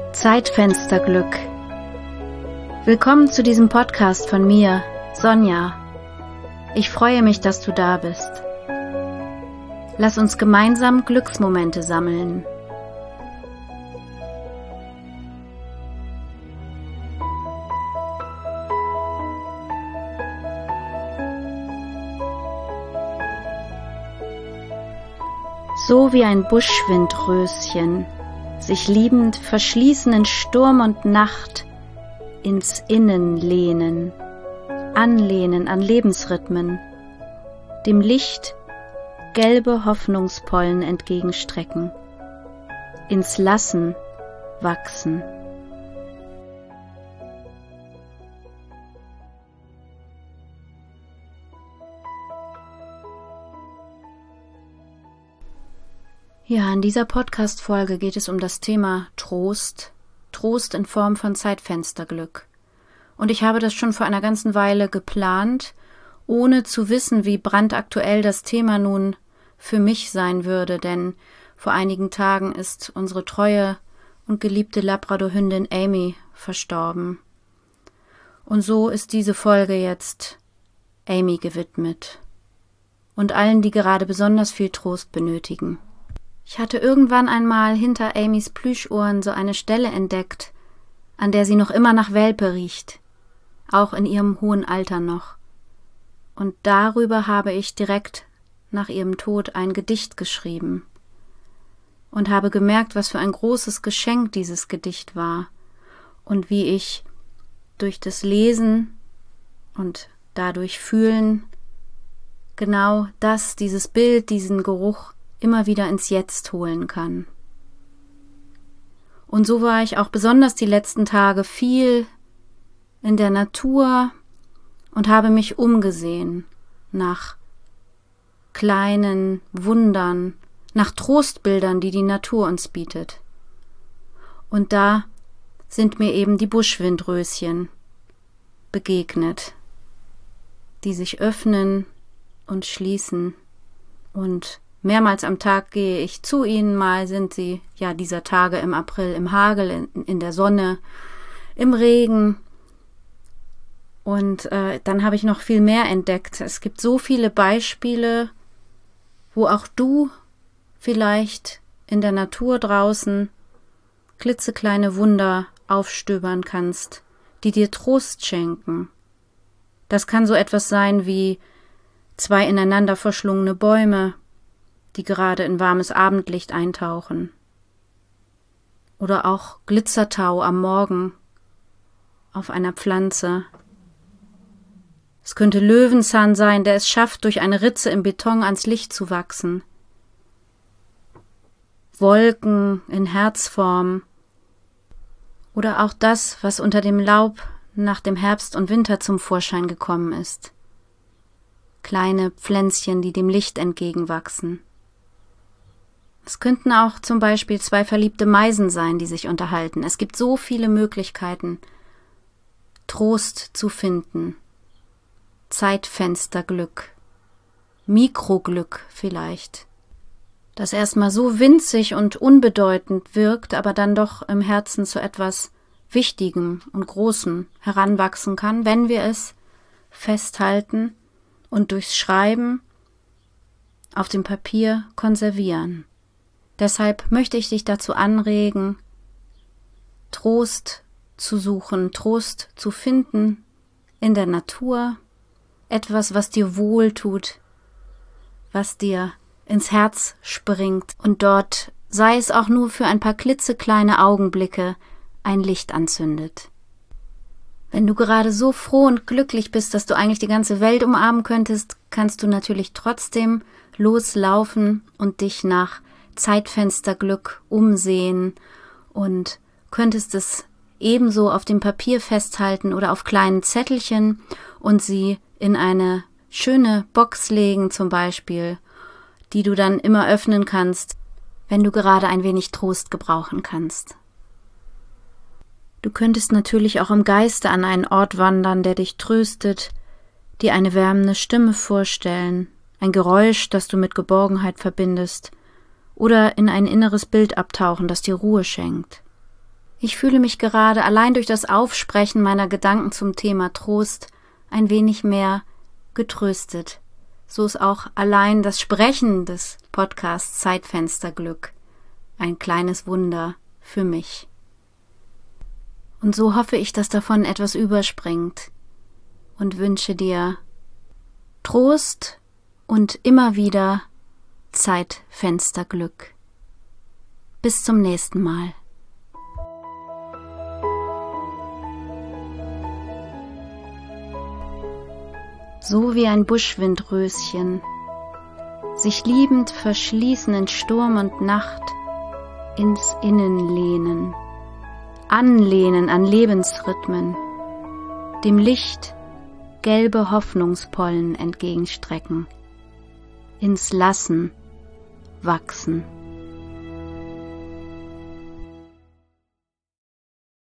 Zeitfensterglück. Willkommen zu diesem Podcast von mir, Sonja. Ich freue mich, dass du da bist. Lass uns gemeinsam Glücksmomente sammeln. So wie ein Buschwindröschen, sich liebend verschließen in Sturm und Nacht, ins Innen lehnen, anlehnen an Lebensrhythmen, dem Licht gelbe Hoffnungspollen entgegenstrecken, ins Lassen wachsen. Ja, in dieser Podcast-Folge geht es um das Thema Trost in Form von Zeitfensterglück. Und ich habe das schon vor einer ganzen Weile geplant, ohne zu wissen, wie brandaktuell das Thema nun für mich sein würde, denn vor einigen Tagen ist unsere treue und geliebte Labrador-Hündin Amy verstorben. Und so ist diese Folge jetzt Amy gewidmet und allen, die gerade besonders viel Trost benötigen. Ich hatte irgendwann einmal hinter Amys Plüschohren so eine Stelle entdeckt, an der sie noch immer nach Welpe riecht, auch in ihrem hohen Alter noch. Und darüber habe ich direkt nach ihrem Tod ein Gedicht geschrieben und habe gemerkt, was für ein großes Geschenk dieses Gedicht war und wie ich durch das Lesen und dadurch Fühlen genau das, dieses Bild, diesen Geruch immer wieder ins Jetzt holen kann. Und so war ich auch besonders die letzten Tage viel in der Natur und habe mich umgesehen nach kleinen Wundern, nach Trostbildern, die die Natur uns bietet. Und da sind mir eben die Buschwindröschen begegnet, die sich öffnen und schließen, und mehrmals am Tag gehe ich zu ihnen, mal sind sie ja dieser Tage im April im Hagel, in der Sonne, im Regen. Und dann habe ich noch viel mehr entdeckt. Es gibt so viele Beispiele, wo auch du vielleicht in der Natur draußen klitzekleine Wunder aufstöbern kannst, die dir Trost schenken. Das kann so etwas sein wie zwei ineinander verschlungene Bäume, die gerade in warmes Abendlicht eintauchen. Oder auch Glitzertau am Morgen auf einer Pflanze. Es könnte Löwenzahn sein, der es schafft, durch eine Ritze im Beton ans Licht zu wachsen. Wolken in Herzform. Oder auch das, was unter dem Laub nach dem Herbst und Winter zum Vorschein gekommen ist. Kleine Pflänzchen, die dem Licht entgegenwachsen. Es könnten auch zum Beispiel zwei verliebte Meisen sein, die sich unterhalten. Es gibt so viele Möglichkeiten, Trost zu finden. Zeitfensterglück, Mikroglück vielleicht, das erstmal so winzig und unbedeutend wirkt, aber dann doch im Herzen zu etwas Wichtigem und Großem heranwachsen kann, wenn wir es festhalten und durchs Schreiben auf dem Papier konservieren. Deshalb möchte ich dich dazu anregen, Trost zu suchen, Trost zu finden in der Natur, etwas, was dir wohltut, was dir ins Herz springt und dort, sei es auch nur für ein paar klitzekleine Augenblicke, ein Licht anzündet. Wenn du gerade so froh und glücklich bist, dass du eigentlich die ganze Welt umarmen könntest, kannst du natürlich trotzdem loslaufen und dich nach Zeitfensterglück umsehen und könntest es ebenso auf dem Papier festhalten oder auf kleinen Zettelchen und sie in eine schöne Box legen zum Beispiel, die du dann immer öffnen kannst, wenn du gerade ein wenig Trost gebrauchen kannst. Du könntest natürlich auch im Geiste an einen Ort wandern, der dich tröstet, dir eine wärmende Stimme vorstellen, ein Geräusch, das du mit Geborgenheit verbindest, oder in ein inneres Bild abtauchen, das dir Ruhe schenkt. Ich fühle mich gerade allein durch das Aufsprechen meiner Gedanken zum Thema Trost ein wenig mehr getröstet. So ist auch allein das Sprechen des Podcasts Zeitfensterglück ein kleines Wunder für mich. Und so hoffe ich, dass davon etwas überspringt und wünsche dir Trost und immer wieder Zeitfensterglück. Bis zum nächsten Mal. So wie ein Buschwindröschen, sich liebend verschließen in Sturm und Nacht, ins Innen lehnen, anlehnen an Lebensrhythmen, dem Licht gelbe Hoffnungspollen entgegenstrecken, ins Lassen wachsen.